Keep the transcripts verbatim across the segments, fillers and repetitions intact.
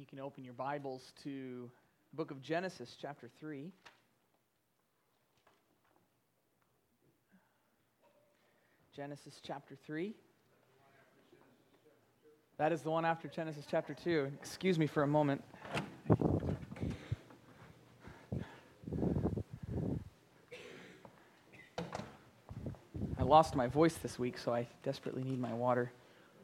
You can open your Bibles to the book of Genesis, chapter three. Genesis chapter three. That is the one after Genesis chapter two. Excuse me for a moment. I lost my voice this week, so I desperately need my water.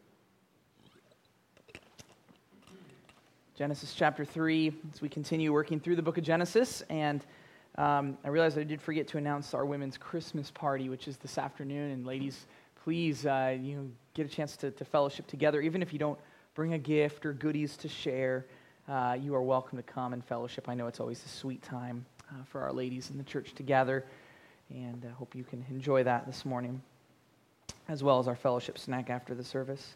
Genesis chapter three, as we continue working through the book of Genesis, and um, I realized I did forget to announce our women's Christmas party, which is this afternoon, and ladies, please, uh, you know, get a chance to, to fellowship together. Even if you don't bring a gift or goodies to share, uh, you are welcome to come and fellowship. I know it's always a sweet time uh, for our ladies in the church to gather, and I hope you can enjoy that this morning, as well as our fellowship snack after the service.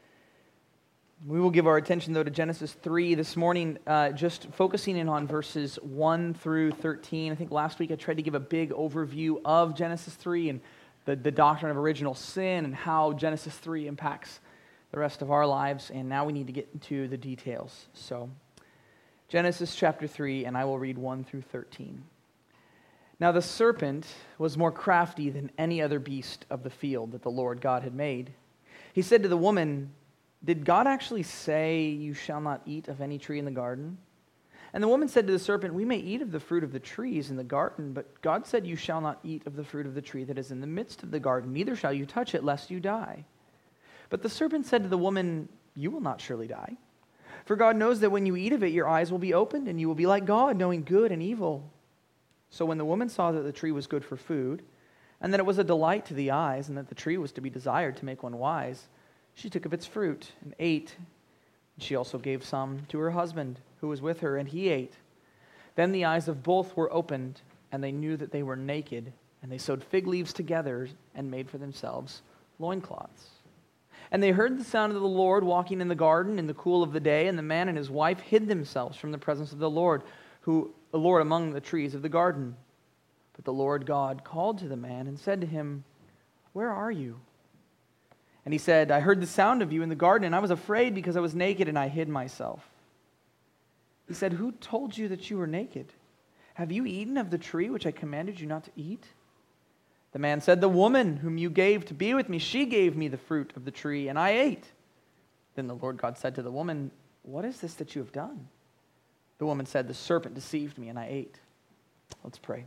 We will give our attention, though, to Genesis three this morning, uh, just focusing in on verses one through thirteen. I think last week I tried to give a big overview of Genesis three and the, the doctrine of original sin and how Genesis three impacts the rest of our lives, and now we need to get into the details. So, Genesis chapter three, and I will read one through thirteen. Now the serpent was more crafty than any other beast of the field that the Lord God had made. He said to the woman, "Did God actually say, 'You shall not eat of any tree in the garden'?" And the woman said to the serpent, "We may eat of the fruit of the trees in the garden, but God said, 'You shall not eat of the fruit of the tree that is in the midst of the garden, neither shall you touch it, lest you die.' But the serpent said to the woman, 'You will not surely die. For God knows that when you eat of it, your eyes will be opened, and you will be like God, knowing good and evil.' So when the woman saw that the tree was good for food, and that it was a delight to the eyes, and that the tree was to be desired to make one wise, she took of its fruit and ate. She also gave some to her husband, who was with her, and he ate. Then the eyes of both were opened, and they knew that they were naked, and they sewed fig leaves together and made for themselves loincloths. And they heard the sound of the Lord walking in the garden in the cool of the day, and the man and his wife hid themselves from the presence of the Lord, who the Lord among the trees of the garden. But the Lord God called to the man and said to him, 'Where are you?' And he said, 'I heard the sound of you in the garden, and I was afraid because I was naked and I hid myself.' He said, 'Who told you that you were naked? Have you eaten of the tree which I commanded you not to eat?' The man said, 'The woman whom you gave to be with me, she gave me the fruit of the tree, and I ate.' Then the Lord God said to the woman, 'What is this that you have done?' The woman said, 'The serpent deceived me, and I ate.'" Let's pray.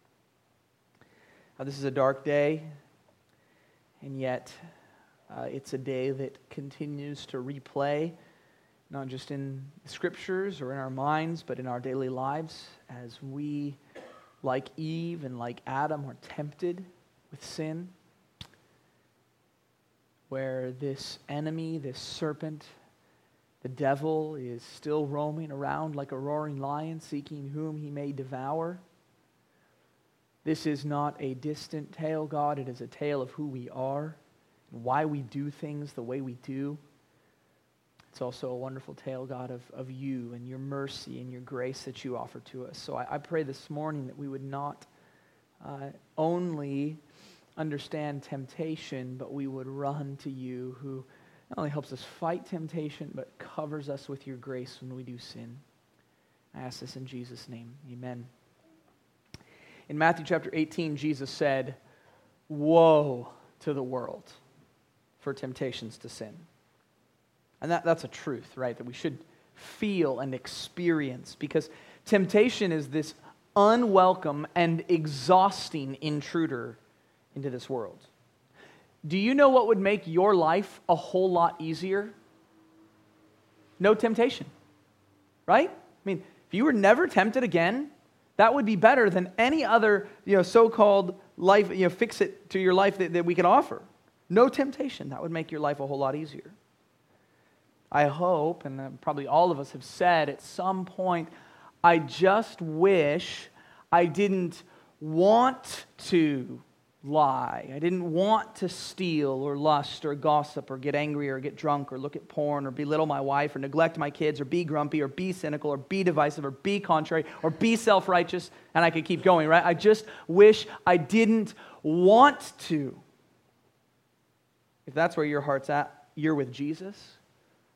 Now, this is a dark day, and yet Uh, it's a day that continues to replay, not just in the scriptures or in our minds, but in our daily lives as we, like Eve and like Adam, are tempted with sin, where this enemy, this serpent, the devil, is still roaming around like a roaring lion, seeking whom he may devour. This is not a distant tale, God. It is a tale of who we are, why we do things the way we do. It's also a wonderful tale, God, of, of you and your mercy and your grace that you offer to us. So I, I pray this morning that we would not uh, only understand temptation, but we would run to you, who not only helps us fight temptation, but covers us with your grace when we do sin. I ask this in Jesus' name. Amen. In Matthew chapter eighteen, Jesus said, "Woe to the world for temptations to sin." And that, that's a truth, right, that we should feel and experience, because temptation is this unwelcome and exhausting intruder into this world. Do you know what would make your life a whole lot easier? No temptation, right? I mean, if you were never tempted again, that would be better than any other, you know, so-called life, you know, fix it to your life that, that we could offer. No temptation. That would make your life a whole lot easier. I hope, and probably all of us have said at some point, I just wish I didn't want to lie. I didn't want to steal or lust or gossip or get angry or get drunk or look at porn or belittle my wife or neglect my kids or be grumpy or be cynical or be divisive or be contrary or be self-righteous, and I could keep going, right? I just wish I didn't want to. If that's where your heart's at, you're with Jesus.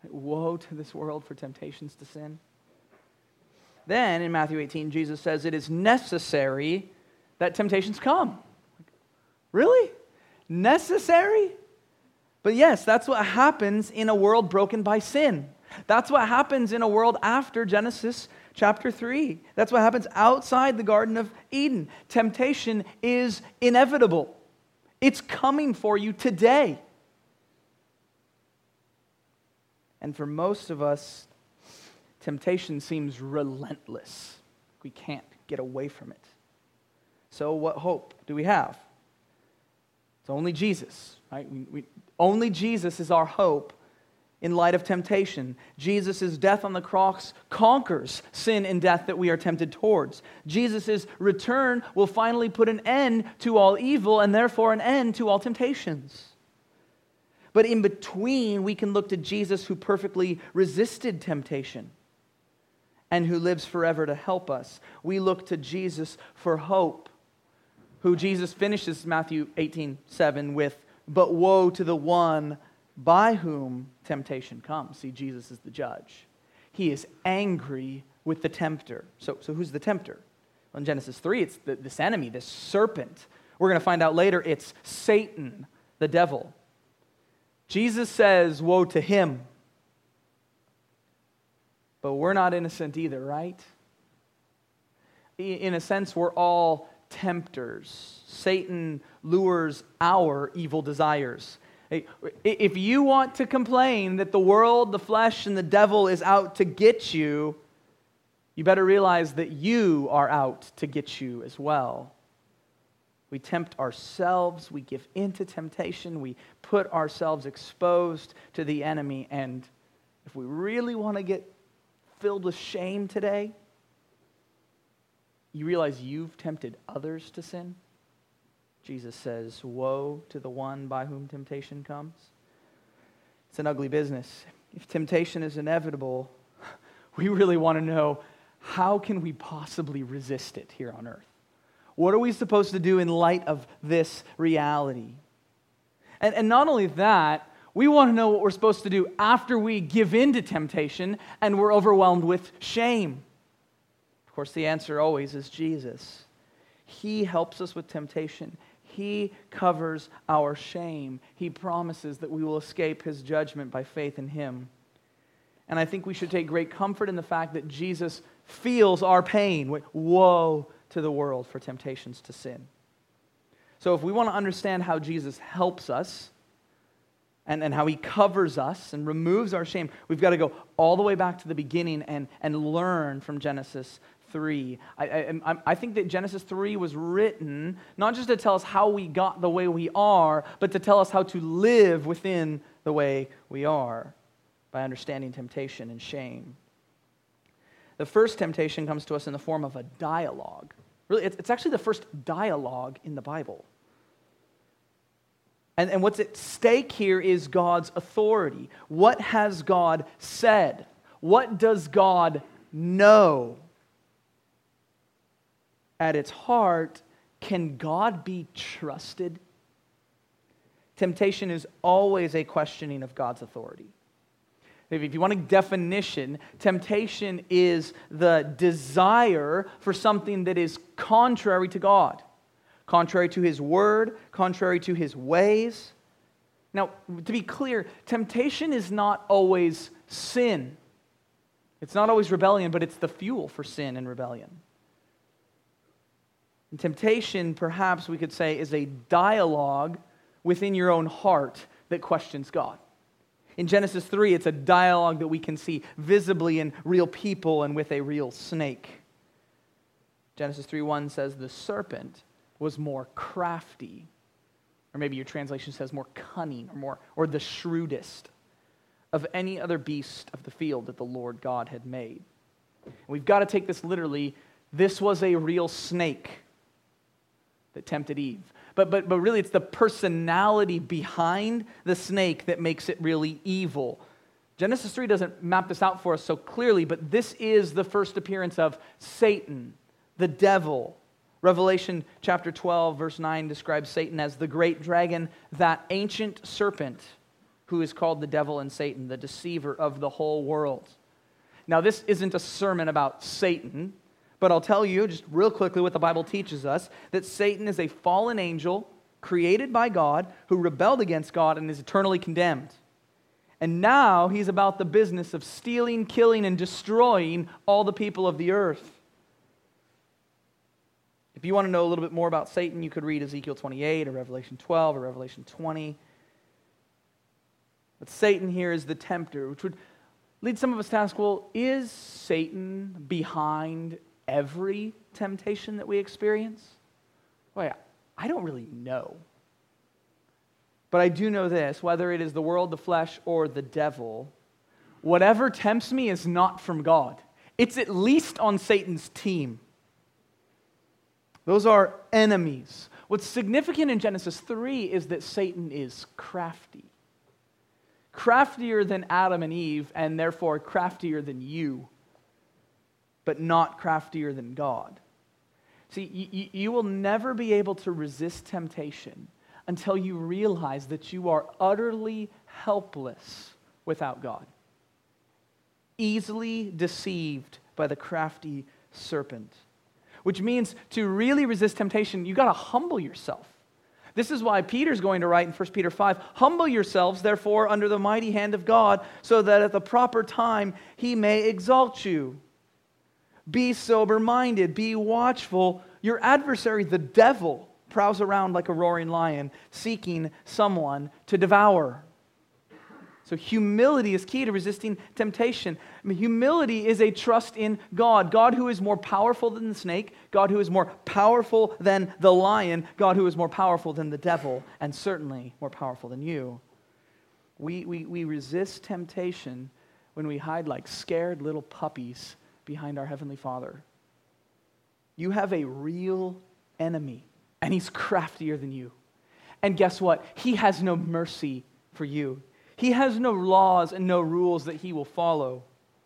Woe to this world for temptations to sin. Then in Matthew eighteen, Jesus says it is necessary that temptations come. Really? Necessary? But yes, that's what happens in a world broken by sin. That's what happens in a world after Genesis chapter three. That's what happens outside the Garden of Eden. Temptation is inevitable. It's coming for you today. And for most of us, temptation seems relentless. We can't get away from it. So what hope do we have? It's only Jesus, right? We, we, only Jesus is our hope in light of temptation. Jesus' death on the cross conquers sin and death that we are tempted towards. Jesus' return will finally put an end to all evil and therefore an end to all temptations. But in between, we can look to Jesus who perfectly resisted temptation and who lives forever to help us. We look to Jesus for hope, who Jesus finishes Matthew eighteen seven with, but woe to the one by whom temptation comes. See, Jesus is the judge. He is angry with the tempter. So, so who's the tempter? Well, in Genesis three, it's the, this enemy, this serpent. We're going to find out later it's Satan, the devil. Jesus says, woe to him. But we're not innocent either, right? In a sense, we're all tempters. Satan lures our evil desires. If you want to complain that the world, the flesh, and the devil is out to get you, you better realize that you are out to get you as well. We tempt ourselves, we give into temptation, we put ourselves exposed to the enemy, and if we really want to get filled with shame today, you realize you've tempted others to sin. Jesus says, woe to the one by whom temptation comes. It's an ugly business. If temptation is inevitable, we really want to know, how can we possibly resist it here on earth? What are we supposed to do in light of this reality? And, and not only that, we want to know what we're supposed to do after we give in to temptation and we're overwhelmed with shame. Of course, the answer always is Jesus. He helps us with temptation. He covers our shame. He promises that we will escape his judgment by faith in him. And I think we should take great comfort in the fact that Jesus feels our pain. Woe to the world for temptations to sin. So if we want to understand how Jesus helps us and, and how he covers us and removes our shame, we've got to go all the way back to the beginning and, and learn from Genesis three. I, I, I think that Genesis three was written not just to tell us how we got the way we are, but to tell us how to live within the way we are by understanding temptation and shame. The first temptation comes to us in the form of a dialogue. Really, it's actually the first dialogue in the Bible. And, and what's at stake here is God's authority. What has God said? What does God know? At its heart, can God be trusted? Temptation is always a questioning of God's authority. If you want a definition, temptation is the desire for something that is contrary to God, contrary to his word, contrary to his ways. Now, to be clear, temptation is not always sin. It's not always rebellion, but it's the fuel for sin and rebellion. And temptation, perhaps we could say, is a dialogue within your own heart that questions God. In Genesis three, it's a dialogue that we can see visibly in real people and with a real snake. Genesis three one says, the serpent was more crafty. Or maybe your translation says more cunning or more, or the shrewdest of any other beast of the field that the Lord God had made. And we've got to take this literally. This was a real snake that tempted Eve. But, but, but really, it's the personality behind the snake that makes it really evil. Genesis three doesn't map this out for us so clearly, but this is the first appearance of Satan, the devil. Revelation chapter twelve, verse nine describes Satan as the great dragon, that ancient serpent who is called the devil and Satan, the deceiver of the whole world. Now, this isn't a sermon about Satan, but I'll tell you just real quickly what the Bible teaches us, that Satan is a fallen angel created by God who rebelled against God and is eternally condemned. And now he's about the business of stealing, killing, and destroying all the people of the earth. If you want to know a little bit more about Satan, you could read Ezekiel twenty-eight or Revelation twelve or Revelation twenty. But Satan here is the tempter, which would lead some of us to ask, well, is Satan behind every temptation that we experience? Well, I don't really know. But I do know this, whether it is the world, the flesh, or the devil, whatever tempts me is not from God. It's at least on Satan's team. Those are enemies. What's significant in Genesis three is that Satan is crafty. Craftier than Adam and Eve, and therefore craftier than you, but not craftier than God. See, you, you will never be able to resist temptation until you realize that you are utterly helpless without God. Easily deceived by the crafty serpent. Which means to really resist temptation, you've got to humble yourself. This is why Peter's going to write in First Peter five, "Humble yourselves, therefore, under the mighty hand of God, so that at the proper time he may exalt you. Be sober-minded, be watchful. Your adversary, the devil, prowls around like a roaring lion, seeking someone to devour." So humility is key to resisting temptation. I mean, humility is a trust in God. God who is more powerful than the snake, God who is more powerful than the lion, God who is more powerful than the devil, and certainly more powerful than you. We, we, we resist temptation when we hide like scared little puppies behind our Heavenly Father. You have a real enemy, and he's craftier than you. And guess what? He has no mercy for you. He has no laws and no rules that he will follow.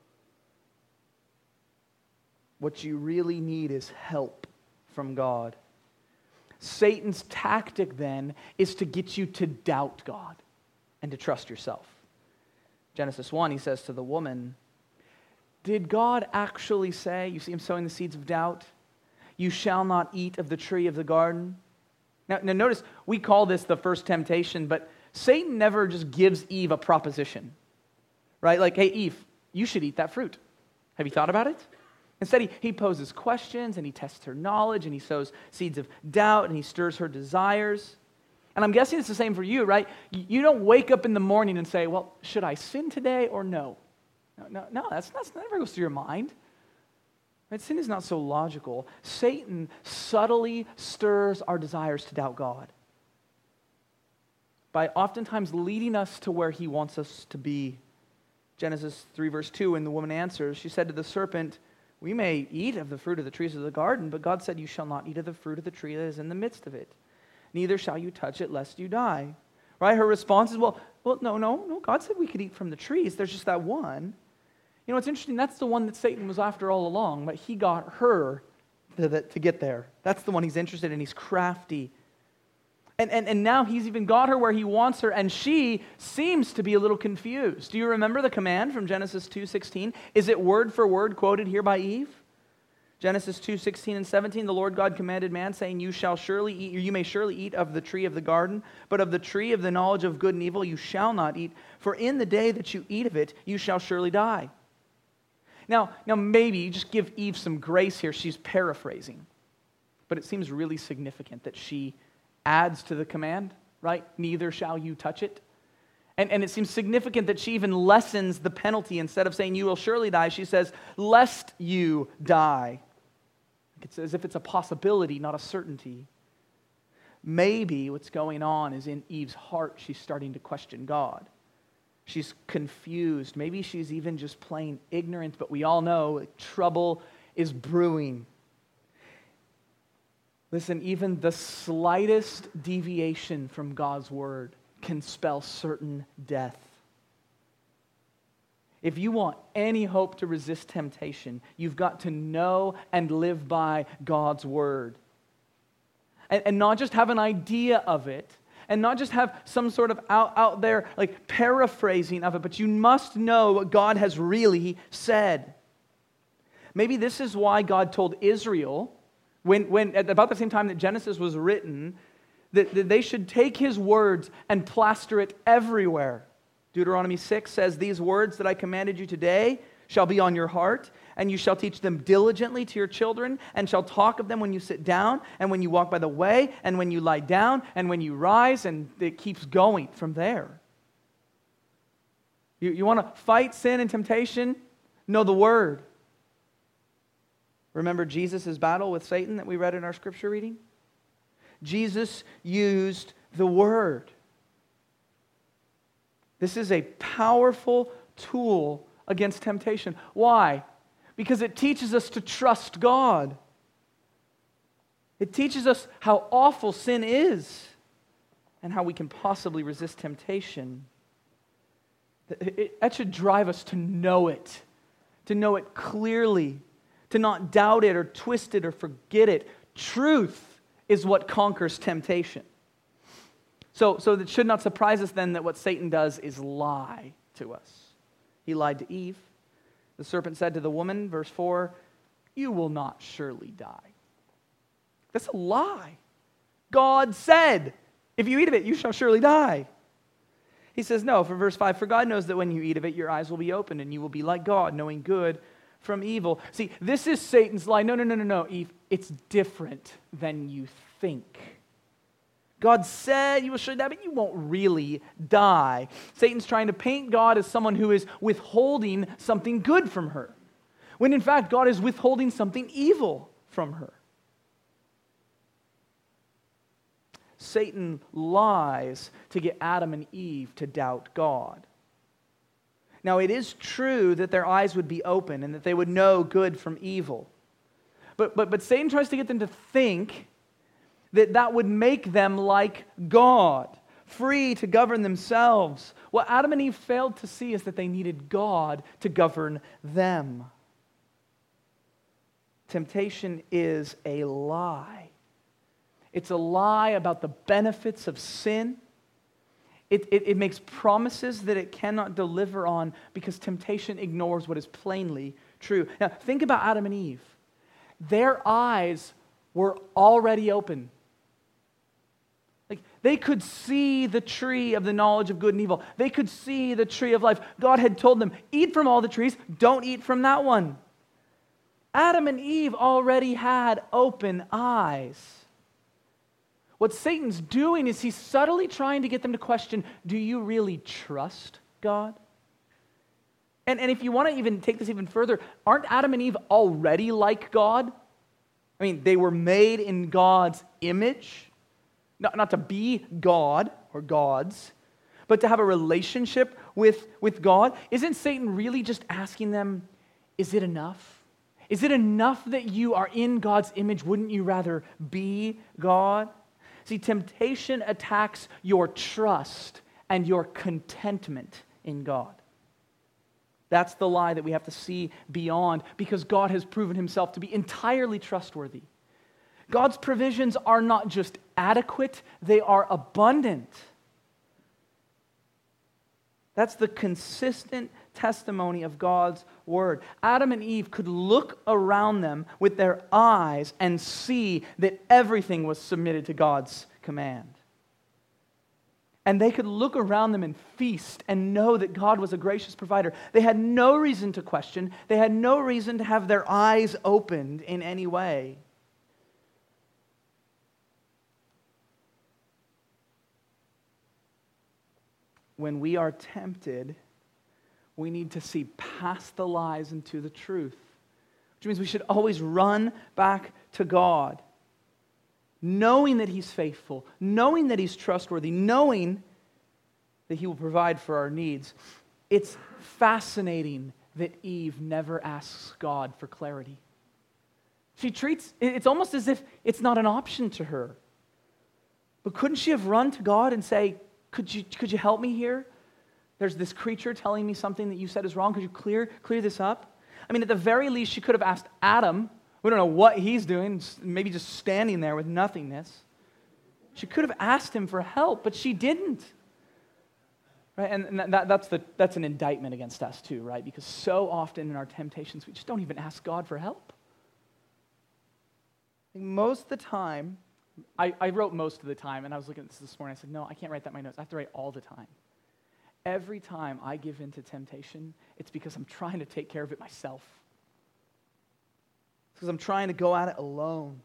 What you really need is help from God. Satan's tactic then is to get you to doubt God and to trust yourself. Genesis one, he says to the woman, "Did God actually say," you see him sowing the seeds of doubt, "you shall not eat of the tree of the garden"? Now, now notice, we call this the first temptation, but Satan never just gives Eve a proposition, right? Like, "Hey, Eve, you should eat that fruit. Have you thought about it?" Instead, he, he poses questions, and he tests her knowledge, and he sows seeds of doubt, and he stirs her desires. And I'm guessing it's the same for you, right? You don't wake up in the morning and say, "Well, should I sin today or no?" No, no, no that's, that's that never goes through your mind. Right? Sin is not so logical. Satan subtly stirs our desires to doubt God by oftentimes leading us to where he wants us to be. Genesis three verse two, when the woman answers, she said to the serpent, "We may eat of the fruit of the trees of the garden, but God said, you shall not eat of the fruit of the tree that is in the midst of it. Neither shall you touch it, lest you die." Right? Her response is, well, well, no, no, no. God said we could eat from the trees. There's just that one. You know, it's interesting. That's the one that Satan was after all along, but he got her to, to get there. That's the one he's interested in. He's crafty. And, and, and now he's even got her where he wants her, and she seems to be a little confused. Do you remember the command from Genesis two sixteen? Is it word for word quoted here by Eve? Genesis two sixteen and seventeen, the Lord God commanded man, saying, "You shall surely eat, you may surely eat of the tree of the garden, but of the tree of the knowledge of good and evil you shall not eat, for in the day that you eat of it, you shall surely die." Now, now maybe you just give Eve some grace here. She's paraphrasing. But it seems really significant that she adds to the command, right? "Neither shall you touch it." And, and it seems significant that she even lessens the penalty. Instead of saying, "You will surely die," she says, "Lest you die." It's as if it's a possibility, not a certainty. Maybe what's going on is in Eve's heart, she's starting to question God. She's confused. Maybe she's even just plain ignorant, but we all know trouble is brewing. Listen, even the slightest deviation from God's word can spell certain death. If you want any hope to resist temptation, you've got to know and live by God's word. And, and not just have an idea of it, and not just have some sort of out, out there like paraphrasing of it, but you must know what God has really said. Maybe this is why God told Israel, when, when at about the same time that Genesis was written, that, that they should take his words and plaster it everywhere. Deuteronomy six says, "These words that I commanded you today shall be on your heart, and you shall teach them diligently to your children, and shall talk of them when you sit down, and when you walk by the way, and when you lie down, and when you rise," and it keeps going from there. You, you want to fight sin and temptation? Know the Word. Remember Jesus' battle with Satan that we read in our scripture reading? Jesus used the Word. This is a powerful tool against temptation. Why? Because it teaches us to trust God. It teaches us how awful sin is and how we can possibly resist temptation. That should drive us to know it, to know it clearly, to not doubt it or twist it or forget it. Truth is what conquers temptation. So, so it should not surprise us then that what Satan does is lie to us. He lied to Eve. The serpent said to the woman, verse four, "You will not surely die." That's a lie. God said, "If you eat of it, you shall surely die." He says, no, for verse five, "For God knows that when you eat of it, your eyes will be opened, and you will be like God, knowing good from evil." See, this is Satan's lie. No, no, no, no, no, Eve. It's different than you think. God said you will surely die, but you won't really die. Satan's trying to paint God as someone who is withholding something good from her, when in fact God is withholding something evil from her. Satan lies to get Adam and Eve to doubt God. Now, it is true that their eyes would be open and that they would know good from evil. But, but, but Satan tries to get them to think that that would make them like God, free to govern themselves. What Adam and Eve failed to see is that they needed God to govern them. Temptation is a lie. It's a lie about the benefits of sin. It, it, it makes promises that it cannot deliver on because temptation ignores what is plainly true. Now, think about Adam and Eve. Their eyes were already open. Like, they could see the tree of the knowledge of good and evil. They could see the tree of life. God had told them, eat from all the trees, don't eat from that one. Adam and Eve already had open eyes. What Satan's doing is he's subtly trying to get them to question, do you really trust God? And, and if you want to even take this even further, aren't Adam and Eve already like God? I mean, they were made in God's image. Not, not to be God or gods, but to have a relationship with, with God. Isn't Satan really just asking them, is it enough? Is it enough that you are in God's image? Wouldn't you rather be God? See, temptation attacks your trust and your contentment in God. That's the lie that we have to see beyond, because God has proven himself to be entirely trustworthy. God's provisions are not just adequate, they are abundant. That's the consistent testimony of God's word. Adam and Eve could look around them with their eyes and see that everything was submitted to God's command. And they could look around them and feast and know that God was a gracious provider. They had no reason to question. They had no reason to have their eyes opened in any way. When we are tempted, we need to see past the lies and to the truth, which means we should always run back to God, knowing that he's faithful, knowing that he's trustworthy, knowing that he will provide for our needs. It's fascinating that Eve never asks God for clarity. She treats, it's almost as if it's not an option to her. But couldn't she have run to God and say, Could you, could you help me here? There's this creature telling me something that you said is wrong. Could you clear, clear this up? I mean, at the very least, she could have asked Adam. We don't know what he's doing, maybe just standing there with nothingness. She could have asked him for help, but she didn't. Right? And, and that, that's, the, that's an indictment against us too, right? Because so often in our temptations, we just don't even ask God for help. Most of the time, I, I wrote most of the time, and I was looking at this this morning, I said, no, I can't write that in my notes. I have to write all the time. Every time I give in to temptation, it's because I'm trying to take care of it myself. It's because I'm trying to go at it alone.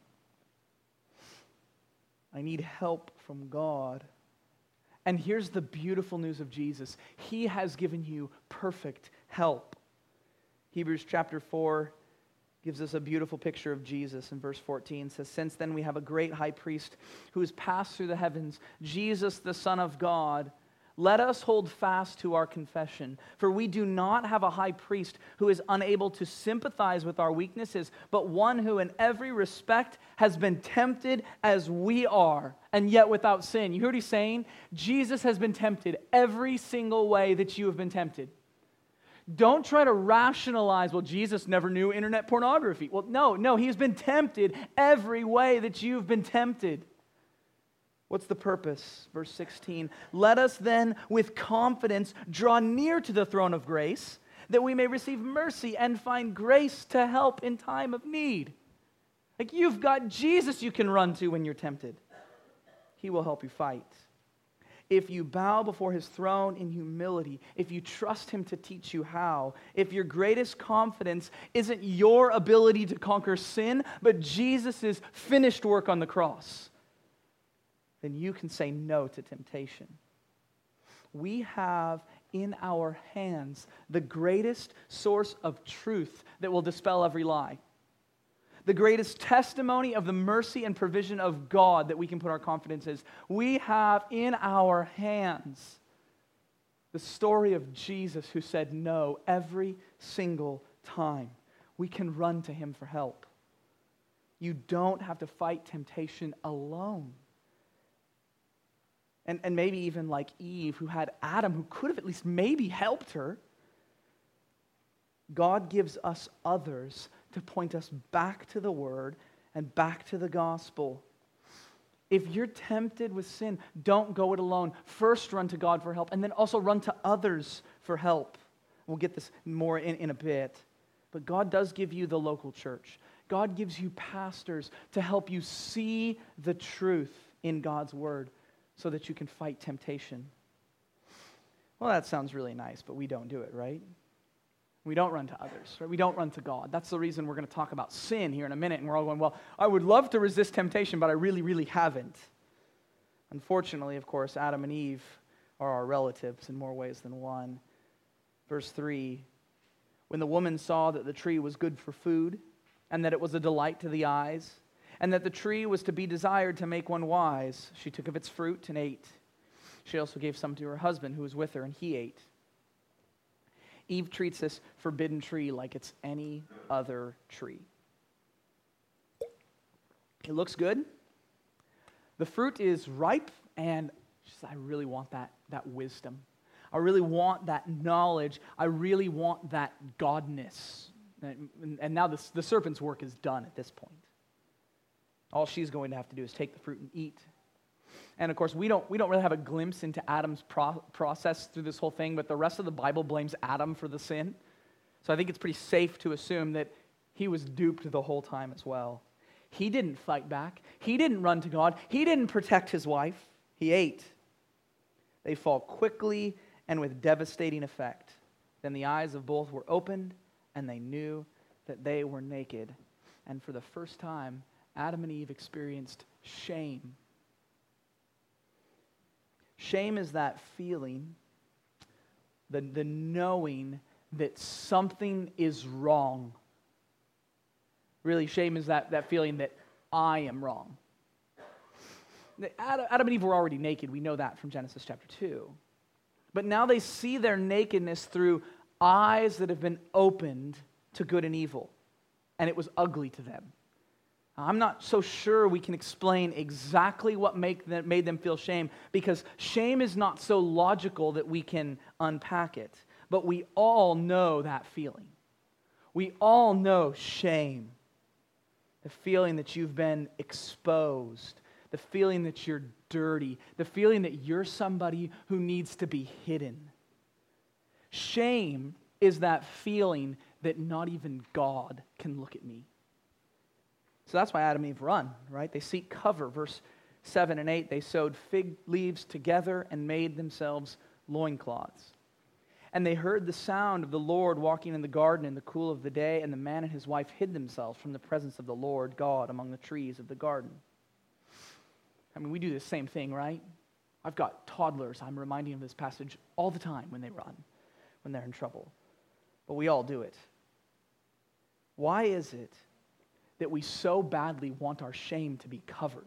I need help from God. And here's the beautiful news of Jesus. He has given you perfect help. Hebrews chapter four gives us a beautiful picture of Jesus in verse fourteen. It says, since then we have a great high priest who has passed through the heavens, Jesus the Son of God. Let us hold fast to our confession, for we do not have a high priest who is unable to sympathize with our weaknesses, but one who in every respect has been tempted as we are, and yet without sin. You hear what he's saying? Jesus has been tempted every single way that you have been tempted. Don't try to rationalize, well, Jesus never knew internet pornography. Well, no, no, he's been tempted every way that you've been tempted. What's the purpose? Verse sixteen, let us then with confidence draw near to the throne of grace, that we may receive mercy and find grace to help in time of need. Like, you've got Jesus you can run to when you're tempted. He will help you fight. If you bow before his throne in humility, if you trust him to teach you how, if your greatest confidence isn't your ability to conquer sin, but Jesus' finished work on the cross, then you can say no to temptation. We have in our hands the greatest source of truth that will dispel every lie. The greatest testimony of the mercy and provision of God that we can put our confidence in. We have in our hands the story of Jesus who said no every single time. We can run to him for help. You don't have to fight temptation alone. And, and maybe even like Eve, who had Adam, who could have at least maybe helped her. God gives us others to point us back to the Word and back to the gospel. If you're tempted with sin, don't go it alone. First run to God for help, and then also run to others for help. We'll get this more in, in a bit. But God does give you the local church. God gives you pastors to help you see the truth in God's Word, so that you can fight temptation. Well, that sounds really nice, but we don't do it, right? We don't run to others, right? We don't run to God. That's the reason we're going to talk about sin here in a minute, and we're all going, well, I would love to resist temptation, but I really, really haven't. Unfortunately, of course, Adam and Eve are our relatives in more ways than one. Verse three, when the woman saw that the tree was good for food, and that it was a delight to the eyes, and that the tree was to be desired to make one wise, she took of its fruit and ate. She also gave some to her husband who was with her, and he ate. Eve treats this forbidden tree like it's any other tree. It looks good. The fruit is ripe, and she says, I really want that, that wisdom. I really want that knowledge. I really want that godness. And, and now the, the serpent's work is done at this point. All she's going to have to do is take the fruit and eat. And of course, we don't, we don't really have a glimpse into Adam's pro- process through this whole thing, but the rest of the Bible blames Adam for the sin. So I think it's pretty safe to assume that he was duped the whole time as well. He didn't fight back. He didn't run to God. He didn't protect his wife. He ate. They fall quickly and with devastating effect. Then the eyes of both were opened, and they knew that they were naked. And for the first time, Adam and Eve experienced shame. Shame is that feeling, the, the knowing that something is wrong. Really, shame is that, that feeling that I am wrong. Adam, Adam and Eve were already naked. We know that from Genesis chapter two. But now they see their nakedness through eyes that have been opened to good and evil. And it was ugly to them. I'm not so sure we can explain exactly what make them, made them feel shame, because shame is not so logical that we can unpack it. But we all know that feeling. We all know shame. The feeling that you've been exposed, the feeling that you're dirty, the feeling that you're somebody who needs to be hidden. Shame is that feeling that not even God can look at me. So that's why Adam and Eve run, right? They seek cover. Verse seven and eight, they sewed fig leaves together and made themselves loincloths. And they heard the sound of the Lord walking in the garden in the cool of the day, and the man and his wife hid themselves from the presence of the Lord God among the trees of the garden. I mean, we do the same thing, right? I've got toddlers. I'm reminding them of this passage all the time when they run, when they're in trouble. But we all do it. Why is it that we so badly want our shame to be covered?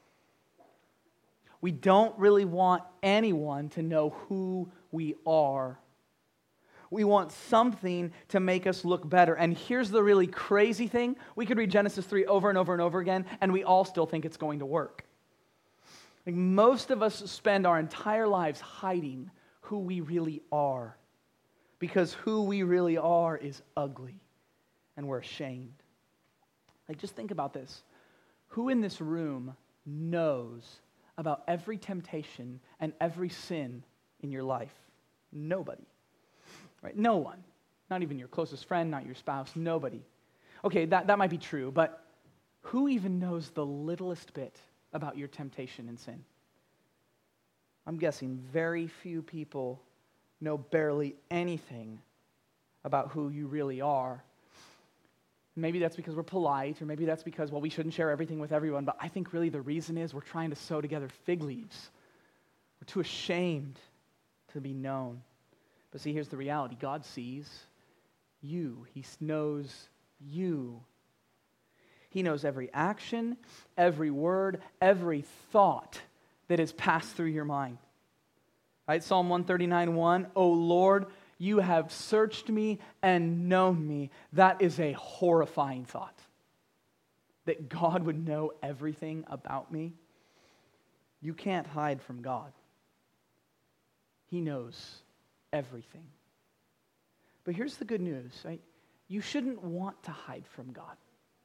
We don't really want anyone to know who we are. We want something to make us look better. And here's the really crazy thing. We could read Genesis three over and over and over again, and we all still think it's going to work. Like most of us spend our entire lives hiding who we really are, because who we really are is ugly, and we're ashamed. Like, just think about this. Who in this room knows about every temptation and every sin in your life? Nobody. Right? No one. Not even your closest friend, not your spouse, nobody. Okay, that, that might be true, but who even knows the littlest bit about your temptation and sin? I'm guessing very few people know barely anything about who you really are. Maybe that's because we're polite, or maybe that's because, well, we shouldn't share everything with everyone, but I think really the reason is we're trying to sew together fig leaves. We're too ashamed to be known. But see, here's the reality. God sees you. He knows you. He knows every action, every word, every thought that has passed through your mind. Right? Psalm one thirty-nine one, O Lord, you have searched me and known me. That is a horrifying thought. That God would know everything about me. You can't hide from God. He knows everything. But here's the good news, right? You shouldn't want to hide from God.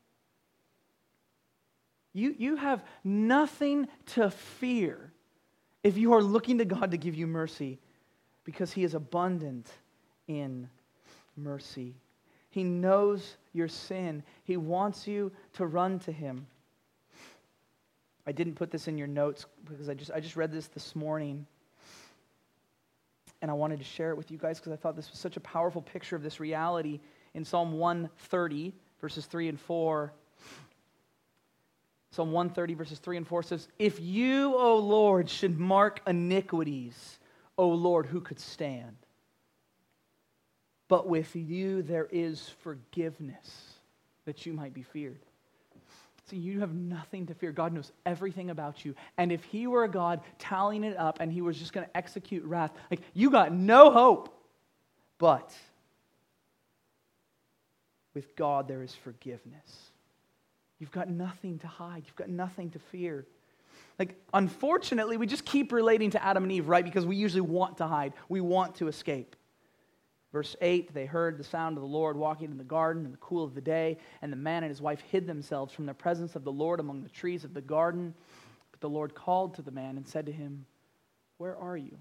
You, you have nothing to fear if you are looking to God to give you mercy, because He is abundant in mercy. He knows your sin. He wants you to run to Him. I didn't put this in your notes because I just I just read this this morning, and I wanted to share it with you guys because I thought this was such a powerful picture of this reality. In Psalm one thirty, verses three and four, Psalm one thirty, verses three and four says, If you, O Lord, should mark iniquities, O Lord, who could stand? But with you there is forgiveness, that you might be feared. See, you have nothing to fear. God knows everything about you. And if He were a God tallying it up and He was just going to execute wrath, like, you got no hope. But with God there is forgiveness. You've got nothing to hide. You've got nothing to fear. Like, unfortunately, we just keep relating to Adam and Eve, right? Because we usually want to hide. We want to escape. Verse eight, they heard the sound of the Lord walking in the garden in the cool of the day, and the man and his wife hid themselves from the presence of the Lord among the trees of the garden. But the Lord called to the man and said to him, Where are you?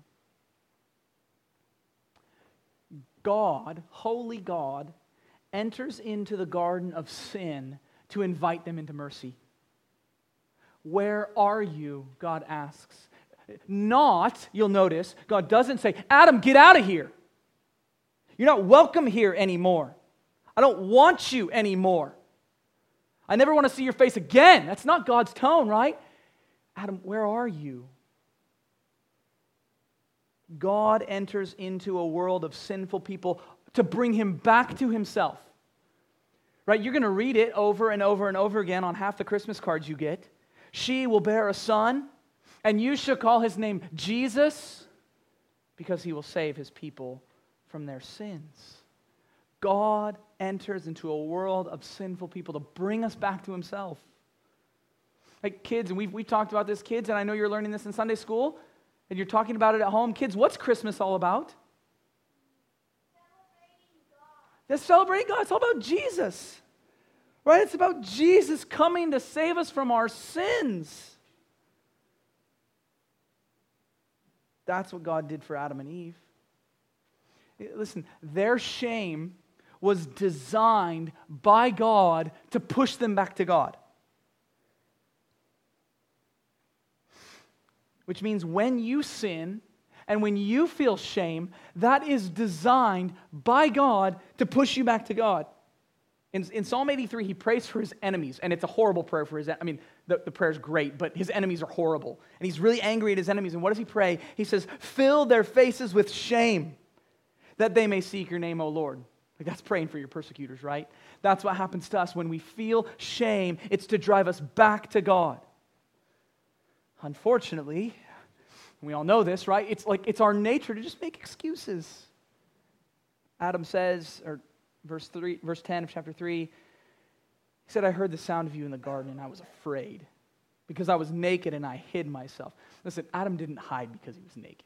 God, holy God, enters into the garden of sin to invite them into mercy. Where are you? God asks. Not, you'll notice, God doesn't say, Adam, get out of here. You're not welcome here anymore. I don't want you anymore. I never want to see your face again. That's not God's tone, right? Adam, where are you? God enters into a world of sinful people to bring him back to himself. Right? You're going to read it over and over and over again on half the Christmas cards you get. She will bear a son, and you shall call his name Jesus, because he will save his people from their sins. God enters into a world of sinful people to bring us back to himself. Like kids, and we've, we've talked about this, kids, and I know you're learning this in Sunday school, and you're talking about it at home. Kids, what's Christmas all about? Celebrating God. It's celebrating God. It's all about Jesus. Right? It's about Jesus coming to save us from our sins. That's what God did for Adam and Eve. Listen, their shame was designed by God to push them back to God. Which means when you sin and when you feel shame, that is designed by God to push you back to God. In, in Psalm eighty-three, he prays for his enemies, and it's a horrible prayer for his enemies. I mean, the, the prayer is great, but his enemies are horrible. And he's really angry at his enemies. And what does he pray? He says, fill their faces with shame, that they may seek your name, O Lord. Like, that's praying for your persecutors, right? That's what happens to us when we feel shame. It's to drive us back to God. Unfortunately, we all know this, right? It's like it's our nature to just make excuses. Adam says, or verse three, verse ten of chapter three, he said, I heard the sound of you in the garden and I was afraid because I was naked and I hid myself. Listen, Adam didn't hide because he was naked.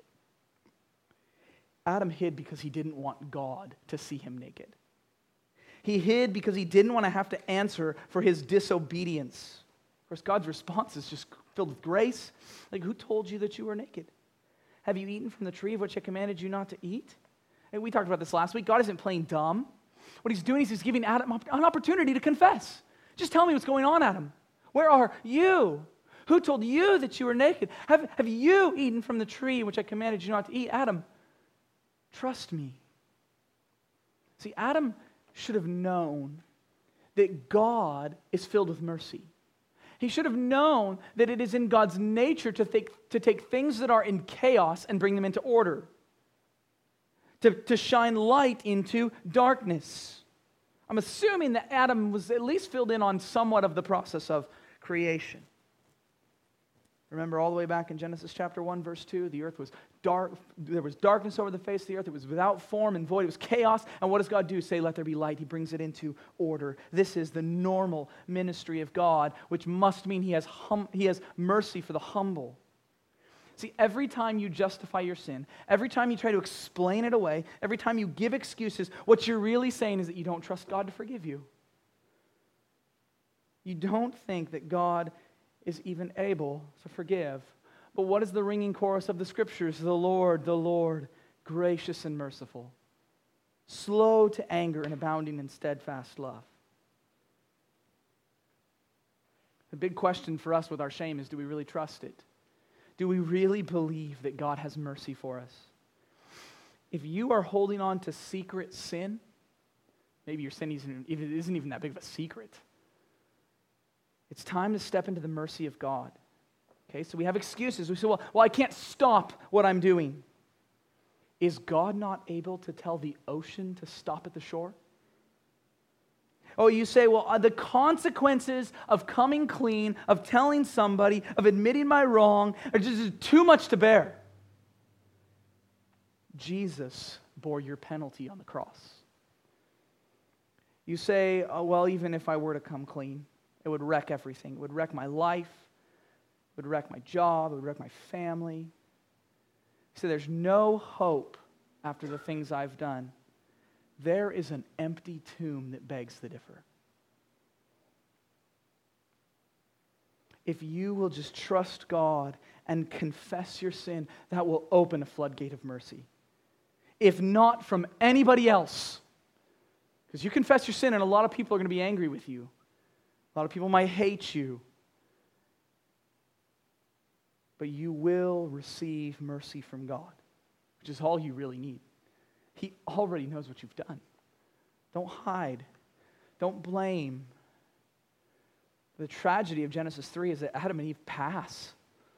Adam hid because he didn't want God to see him naked. He hid because he didn't want to have to answer for his disobedience. Of course, God's response is just filled with grace. Like, who told you that you were naked? Have you eaten from the tree of which I commanded you not to eat? And we talked about this last week. God isn't playing dumb. What he's doing is he's giving Adam an opportunity to confess. Just tell me what's going on, Adam. Where are you? Who told you that you were naked? Have, have you eaten from the tree which I commanded you not to eat? Adam, trust me. See, Adam should have known that God is filled with mercy. He should have known that it is in God's nature to take, to take things that are in chaos and bring them into order. To, to shine light into darkness. I'm assuming that Adam was at least filled in on somewhat of the process of creation. Remember all the way back in Genesis chapter one, verse two, the earth was dark, there was darkness over the face of the earth, it was without form and void, it was chaos, and what does God do? Say, let there be light. He brings it into order. This is the normal ministry of God, which must mean He has, hum, he has mercy for the humble. See, every time you justify your sin, every time you try to explain it away, every time you give excuses, what you're really saying is that you don't trust God to forgive you. You don't think that God is even able to forgive. But what is the ringing chorus of the Scriptures? The Lord, the Lord, gracious and merciful, slow to anger and abounding in steadfast love. The big question for us with our shame is, do we really trust it? Do we really believe that God has mercy for us? If you are holding on to secret sin, maybe your sin isn't, it isn't even that big of a secret. It's time to step into the mercy of God. Okay, so we have excuses. We say, well, well, I can't stop what I'm doing. Is God not able to tell the ocean to stop at the shore? Oh, you say, well, uh, the consequences of coming clean, of telling somebody, of admitting my wrong, are just too much to bear. Jesus bore your penalty on the cross. You say, oh, well, even if I were to come clean, it would wreck everything. It would wreck my life. It would wreck my job. It would wreck my family. You say, there's no hope after the things I've done. There is an empty tomb that begs to differ. If you will just trust God and confess your sin, that will open a floodgate of mercy. If not from anybody else. Because you confess your sin and a lot of people are going to be angry with you. A lot of people might hate you. But you will receive mercy from God, which is all you really need. He already knows what you've done. Don't hide. Don't blame. The tragedy of Genesis three is that Adam and Eve pass.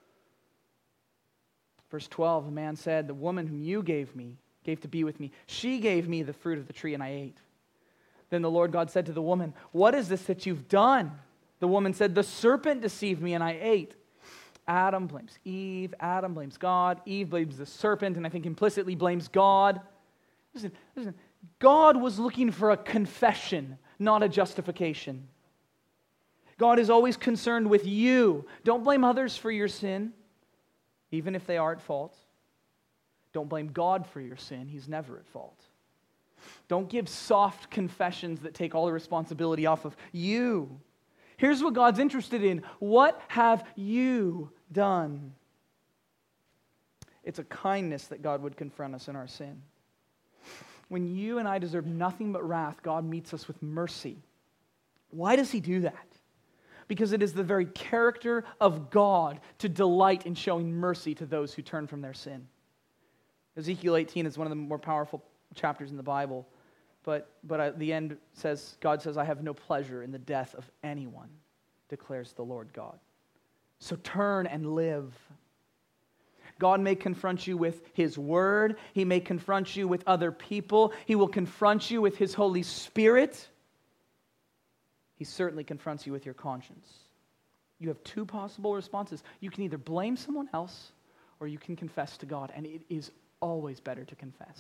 Verse twelve, the man said, the woman whom you gave me, gave to be with me, she gave me the fruit of the tree and I ate. Then the Lord God said to the woman, what is this that you've done? The woman said, the serpent deceived me and I ate. Adam blames Eve. Adam blames God. Eve blames the serpent and I think implicitly blames God. Listen, listen, God was looking for a confession, not a justification. God is always concerned with you. Don't blame others for your sin, even if they are at fault. Don't blame God for your sin. He's never at fault. Don't give soft confessions that take all the responsibility off of you. Here's what God's interested in. What have you done? It's a kindness that God would confront us in our sin. When you and I deserve nothing but wrath, God meets us with mercy. Why does he do that? Because it is the very character of God to delight in showing mercy to those who turn from their sin. Ezekiel eighteen is one of the more powerful chapters in the Bible, but, but at the end says, God says, I have no pleasure in the death of anyone, declares the Lord God. So turn and live. God may confront you with his word. He may confront you with other people. He will confront you with his Holy Spirit. He certainly confronts you with your conscience. You have two possible responses. You can either blame someone else or you can confess to God, and it is always better to confess.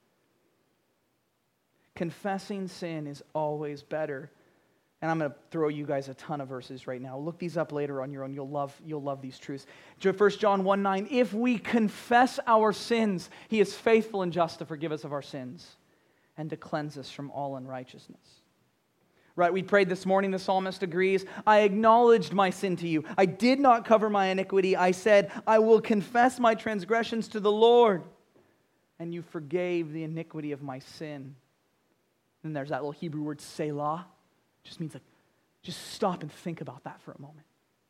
Confessing sin is always better. And I'm going to throw you guys a ton of verses right now. Look these up later on your own. You'll love, you'll love these truths. First John one nine, if we confess our sins, he is faithful and just to forgive us of our sins and to cleanse us from all unrighteousness. Right, we prayed this morning, the psalmist agrees, I acknowledged my sin to you. I did not cover my iniquity. I said, I will confess my transgressions to the Lord. And you forgave the iniquity of my sin. And there's that little Hebrew word, Selah. Just means like, just stop and think about that for a moment.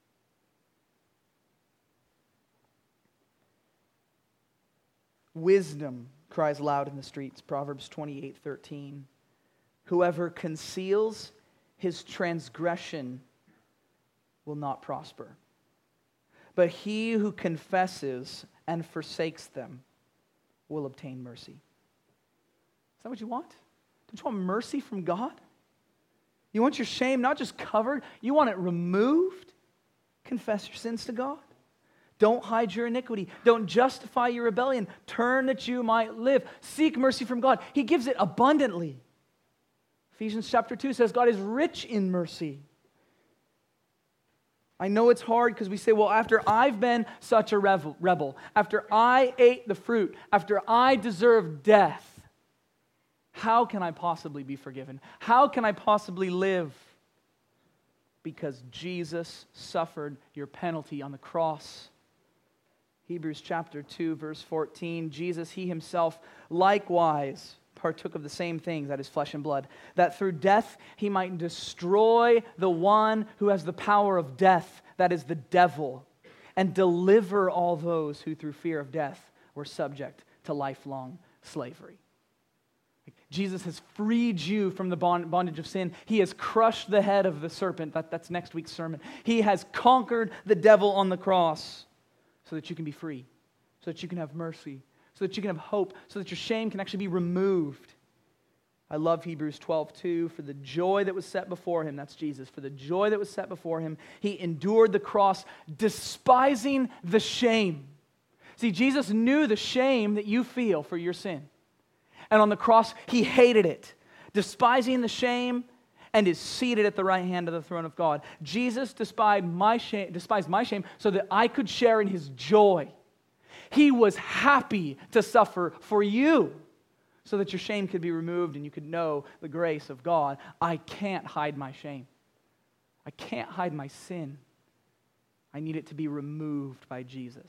Wisdom cries loud in the streets, Proverbs twenty-eight thirteen. Whoever conceals his transgression will not prosper. But he who confesses and forsakes them will obtain mercy. Is that what you want? Don't you want mercy from God? You want your shame not just covered, you want it removed? Confess your sins to God. Don't hide your iniquity. Don't justify your rebellion. Turn that you might live. Seek mercy from God. He gives it abundantly. Ephesians chapter two says God is rich in mercy. I know it's hard because we say, well, after I've been such a rebel, after I ate the fruit, after I deserve death, how can I possibly be forgiven? How can I possibly live? Because Jesus suffered your penalty on the cross. Hebrews chapter two, verse fourteen, Jesus, he himself likewise partook of the same things, that is flesh and blood, that through death he might destroy the one who has the power of death, that is the devil, and deliver all those who through fear of death were subject to lifelong slavery. Jesus has freed you from the bondage of sin. He has crushed the head of the serpent. That, that's next week's sermon. He has conquered the devil on the cross so that you can be free, so that you can have mercy, so that you can have hope, so that your shame can actually be removed. I love Hebrews twelve two. For the joy that was set before him, that's Jesus, for the joy that was set before him, he endured the cross, despising the shame. See, Jesus knew the shame that you feel for your sin. And on the cross, he hated it, despising the shame, and is seated at the right hand of the throne of God. Jesus despised my shame, despised my shame so that I could share in his joy. He was happy to suffer for you so that your shame could be removed and you could know the grace of God. I can't hide my shame. I can't hide my sin. I need it to be removed by Jesus.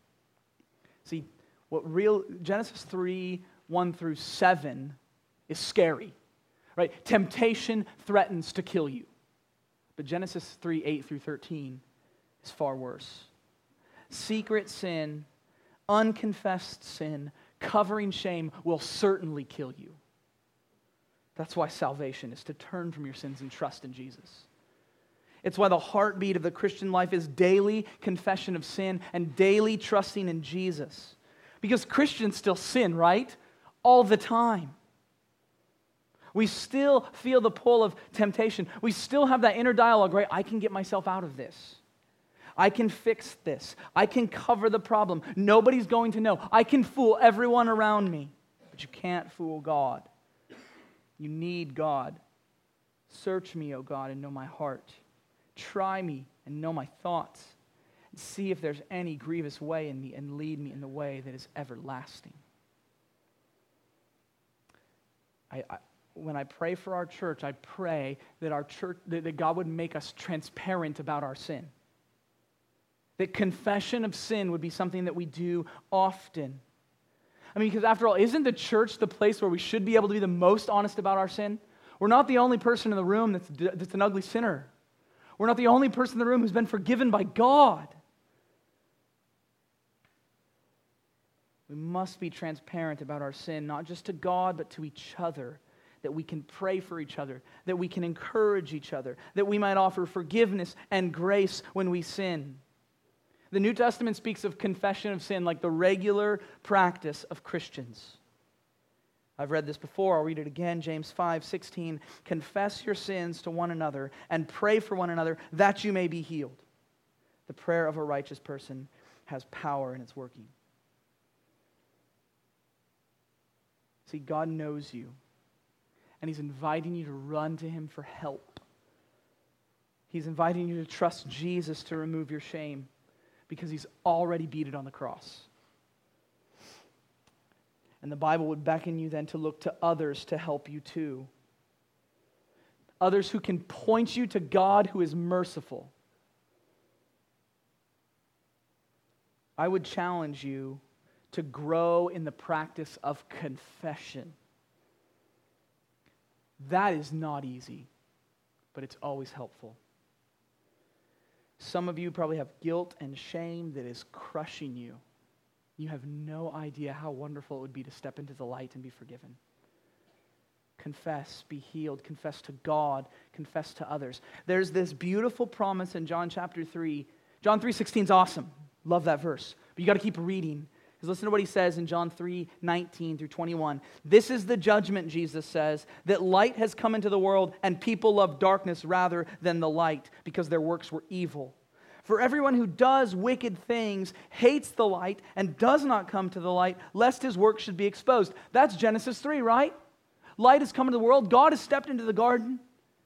See, what real Genesis three, one through seven is scary, right? Temptation threatens to kill you. But Genesis three, eight through thirteen is far worse. Secret sin, unconfessed sin, covering shame will certainly kill you. That's why salvation is to turn from your sins and trust in Jesus. It's why the heartbeat of the Christian life is daily confession of sin and daily trusting in Jesus. Because Christians still sin, right? All the time. We still feel the pull of temptation. We still have that inner dialogue, right? I can get myself out of this. I can fix this. I can cover the problem. Nobody's going to know. I can fool everyone around me. But you can't fool God. You need God. Search me, O God, and know my heart. Try me and know my thoughts. And see if there's any grievous way in me, and lead me in the way that is everlasting. I, I, when I pray for our church, I pray that our church, that, that God would make us transparent about our sin. That confession of sin would be something that we do often. I mean, because after all, isn't the church the place where we should be able to be the most honest about our sin? We're not the only person in the room that's, that's an ugly sinner. We're not the only person in the room who's been forgiven by God. We must be transparent about our sin, not just to God, but to each other, that we can pray for each other, that we can encourage each other, that we might offer forgiveness and grace when we sin. The New Testament speaks of confession of sin like the regular practice of Christians. I've read this before, I'll read it again, James five sixteen. Confess your sins to one another and pray for one another that you may be healed. The prayer of a righteous person has power in its working. See, God knows you, and He's inviting you to run to Him for help. He's inviting you to trust Jesus to remove your shame, because He's already beat it on the cross. And the Bible would beckon you then to look to others to help you too. Others who can point you to God who is merciful. I would challenge you to grow in the practice of confession. That is not easy, but it's always helpful. Some of you probably have guilt and shame that is crushing you. You have no idea how wonderful it would be to step into the light and be forgiven. Confess, be healed, confess to God, confess to others. There's this beautiful promise in John chapter three. John three sixteen is awesome. Love that verse. But you got to keep reading. Because listen to what he says in John three nineteen through twenty-one. This is the judgment, Jesus says, that light has come into the world, and people love darkness rather than the light, because their works were evil. For everyone who does wicked things hates the light and does not come to the light, lest his work should be exposed. That's Genesis three, right? Light has come into the world. God has stepped into the garden.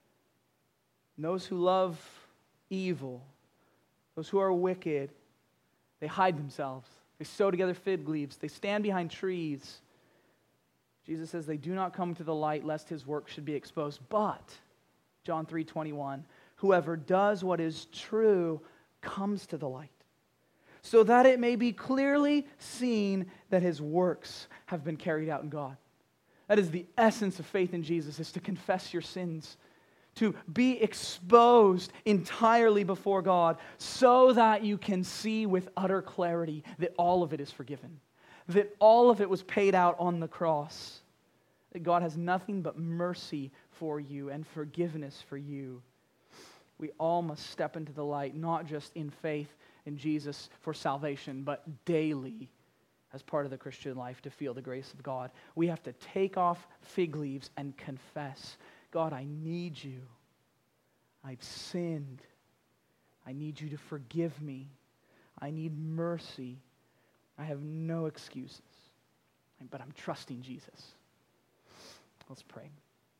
And those who love evil, those who are wicked, they hide themselves. They sew together fig leaves. They stand behind trees. Jesus says they do not come to the light lest his work should be exposed. But, John three twenty-one, whoever does what is true comes to the light, so that it may be clearly seen that his works have been carried out in God. That is the essence of faith in Jesus, is to confess your sins, to be exposed entirely before God, so that you can see with utter clarity that all of it is forgiven, that all of it was paid out on the cross, that God has nothing but mercy for you and forgiveness for you. We all must step into the light, not just in faith in Jesus for salvation, but daily as part of the Christian life to feel the grace of God. We have to take off fig leaves and confess, God, I need you. I've sinned. I need you to forgive me. I need mercy. I have no excuses, but I'm trusting Jesus. Let's pray.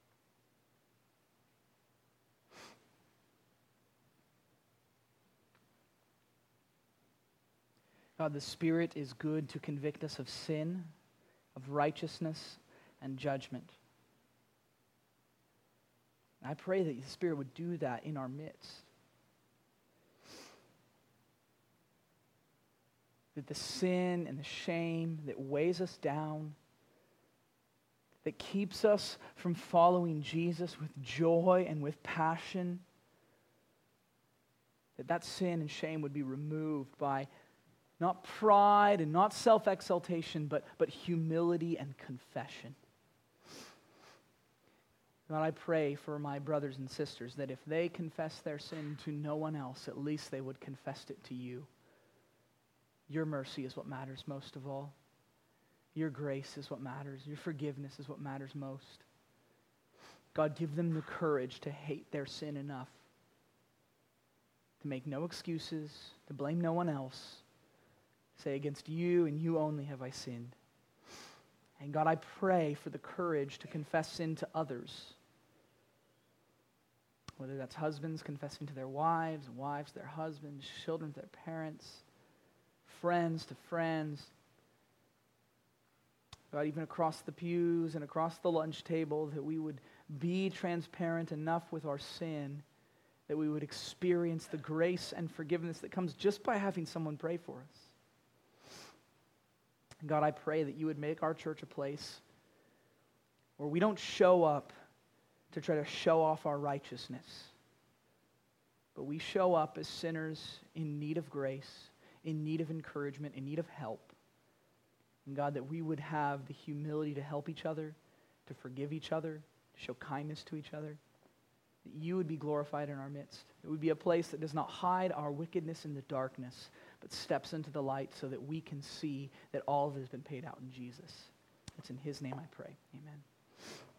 God, the Spirit is good to convict us of sin, of righteousness, and judgment. I pray that the Spirit would do that in our midst. That the sin and the shame that weighs us down, that keeps us from following Jesus with joy and with passion, that that sin and shame would be removed by not pride and not self-exaltation, but, but humility and confession. God, I pray for my brothers and sisters that if they confess their sin to no one else, at least they would confess it to you. Your mercy is what matters most of all. Your grace is what matters. Your forgiveness is what matters most. God, give them the courage to hate their sin enough to make no excuses, to blame no one else. Say, against you and you only have I sinned. And God, I pray for the courage to confess sin to others. Whether that's husbands confessing to their wives, wives to their husbands, children to their parents, friends to friends. God, even across the pews and across the lunch table, that we would be transparent enough with our sin that we would experience the grace and forgiveness that comes just by having someone pray for us. God, I pray that you would make our church a place where we don't show up to try to show off our righteousness, but we show up as sinners in need of grace, in need of encouragement, in need of help. And God, that we would have the humility to help each other, to forgive each other, to show kindness to each other, that you would be glorified in our midst. It would be a place that does not hide our wickedness in the darkness, but steps into the light so that we can see that all of it has been paid out in Jesus. It's in his name I pray. Amen.